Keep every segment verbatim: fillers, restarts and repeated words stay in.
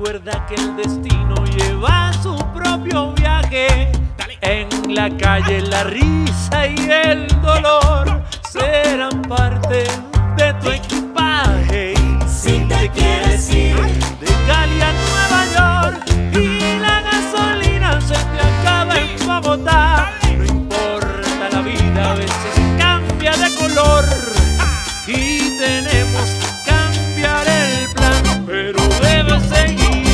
Recuerda que el destino lleva su propio viaje. Dale. En la calle la risa y el dolor serán parte de tu equipaje. Si te quieres ir de Cali a Nueva York y la gasolina se te acaba en Bogotá, no importa, la vida a veces cambia de color y tenemos que cambiar el plan, pero debes seguir.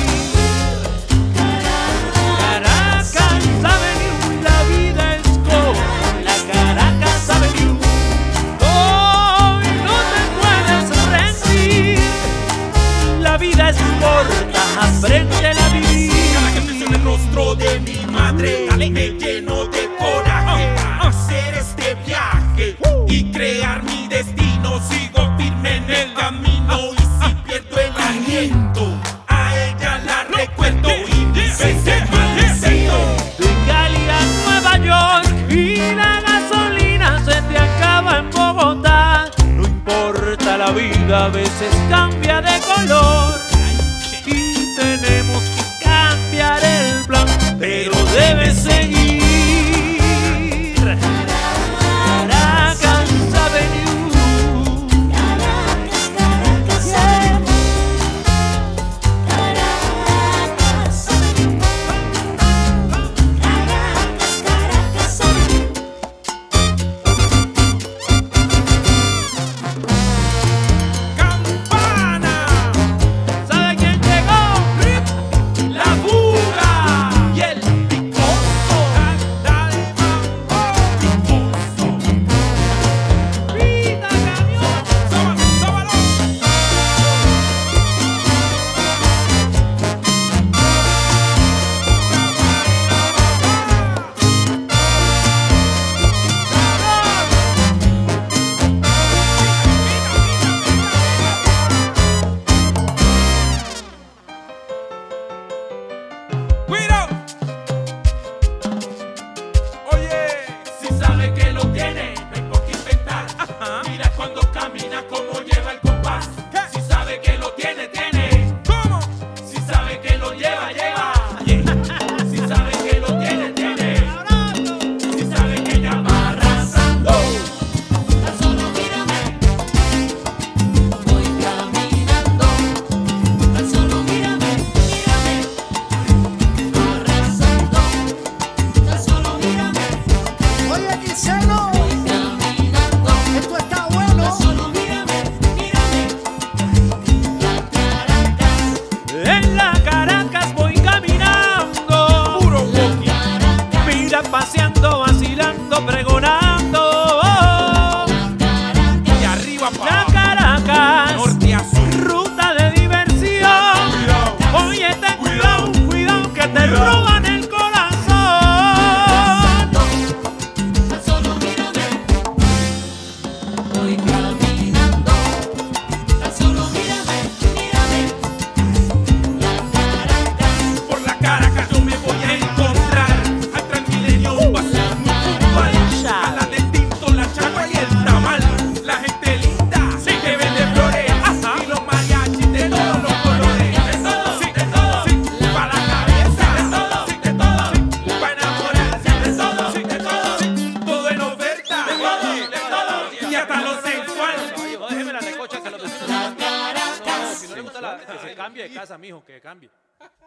Caracas Avenue, la vida es como la Caracas Avenue. Hoy no te puedes rendir, la vida es corta, aprende a vivir. Cada que pienso en el rostro de mi madre, dale, me lleno de coraje. Hacer este viaje y crear mi destino. Sigo firme en el camino y si pierdo el aliento, a ella la recuerdo y mi fe se maldecito. De Cali a Nueva York y la gasolina se te acaba en Bogotá. No importa, la vida a veces cambia de color y tenemos que cambiar el plan, pero debes seguir. Caracas Avenue, Caracas, Caracas Avenue, Caracas Avenue, Caracas, Caracas Avenue. ¡Campana! ¿sabe quién llegó? ¡La fuga! Y el picoso. Dale, mambo. Picoso. ¡Pita, camión! ¡Sóbalo, sóbalo! ¡Cuidado! Oye, si sabe que lo tiene, no hay por qué inventar. Mira cuando camina como lleva el compás. Si sabe que lo tiene, tiene. ¿Cómo? Si sabe que lo lleva, lleva. Si sabe que lo tiene, tiene. Si sabe que ya va arrasando. Tan solo mírame, voy caminando. Tan solo mírame, mírame, arrasando. Tan solo mírame, Oye, Quinceno, voy caminando. esto está bueno. Tan solo mírame, mírame, la Caracas, En la Caracas voy caminando, Puro la walkie. Caracas, mira, paseando, vacilando, pregonando. la Caracas. Y arriba La para Caracas, norte a sur. ruta de diversión. Cuidado. Oye, ten Cuidado. cuidado, cuidado que te Cuidado. roban el corazón. Tan solo mírame, voy caminando. Tan solo mírame, mírame, la Caracas, Por la Caracas yo me voy a encontrar al Transmilenio, un paseo muy puntual. A la del tinto, la chagua y el tamal. La gente linda que vende flores y los mariachis de todos los colores. De todo, sí, de todo, sí, para la cabeza. De todo, sí, de todo, sí, para enamorarse. De todo, sí, de todo, sí, todo en oferta. De todo, de todo, y hasta lo sexual. Hijo, déjeme la recocha que los vecinos. la Caracas. Si no le gusta la, que se cambie de casa, mijo, que cambie.